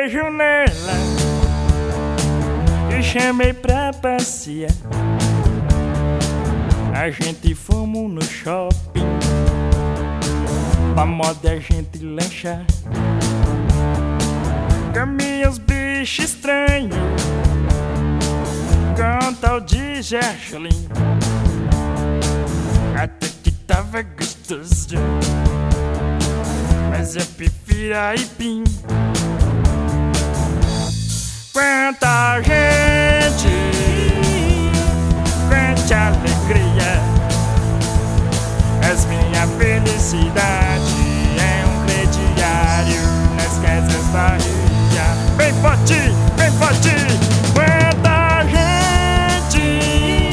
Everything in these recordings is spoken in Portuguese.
beijo nela e chamei pra passear. A gente fomos no shopping, pra moda a gente lanchar. Caminha os bichos estranhos, com tal de Gergelim. Até que tava gostoso, mas eu prefiro aipim. Quanta gente, quanta alegria. És minha felicidade, é um crediário nas casas Bahia. Bem forte, bem forte. Quanta gente,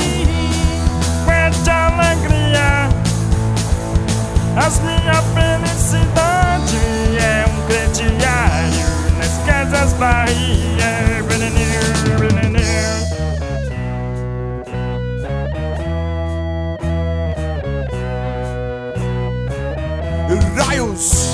quanta alegria. És minha felicidade, é um crediário nas casas Bahia. Raios!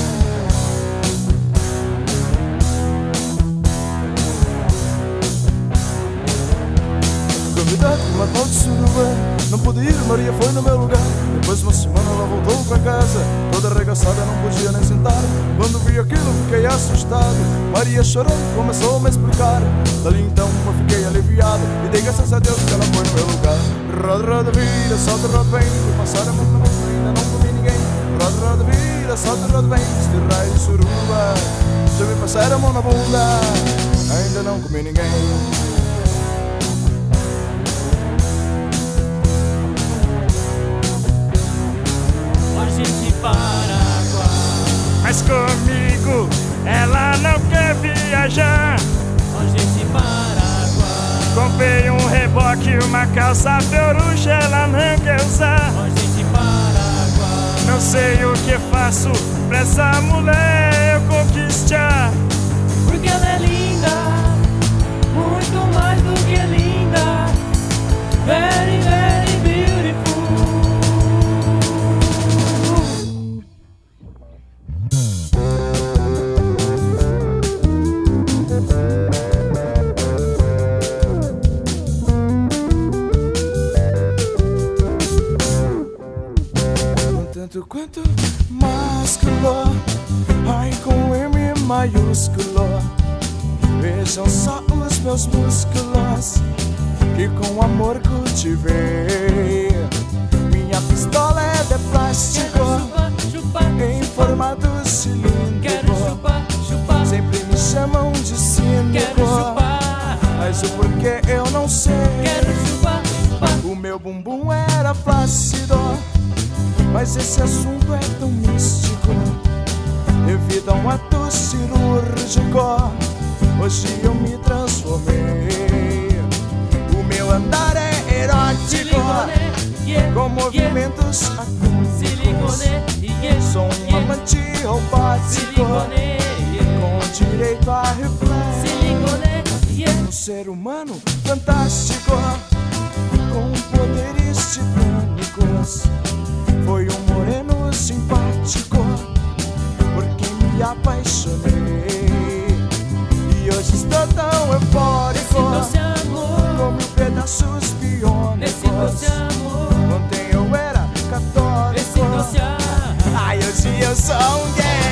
Convidado uma tal de suruba, não pude ir, Maria foi no meu lugar. Depois de uma semana ela voltou pra casa, toda arregaçada, não podia nem sentar. Quando vi aquilo fiquei assustado, Maria chorou, começou a me explicar. Dali então eu fiquei aliviado e dei graças a Deus que ela foi no meu lugar. Roda, roda, vira, solta, roda, vem, fui passar a mão na mão, ainda não comi ninguém. Roda, roda, vira, solta, roda, vem, este raio de suruba, já me passar a mão na bunda, ainda não comi ninguém. Mas comigo ela não quer viajar. Gente Paraguai. Comprei um reboque, uma calça perucha, ela não quer usar. Gente Paraguai. Não sei o que faço pra essa mulher eu conquistar. Porque ela é linda, muito mais do que linda. Very, very beautiful. Tanto quanto másculo, ai com M maiúsculo. Vejam só os meus músculos que com amor cultivei. Minha pistola é de plástico, em formato cilíndrico. Quero chupar, chupar. Sempre me chamam de cínico, Quero chupar. mas o porquê eu não sei. Quero chupar, chupar. O meu bumbum era flácido, mas esse assunto é tão místico. Devido a um ato cirúrgico, hoje eu me transformei. O meu andar é erótico, com movimentos acústicos. Sou um amante robótico, com direito a reflexo. Um ser humano fantástico, com poderes titânicos. Foi um moreno simpático, por quem me apaixonei. E hoje estou tão eufórico, com mil pedaços biônicos. Ontem eu era católico, ai hoje eu sou um gay.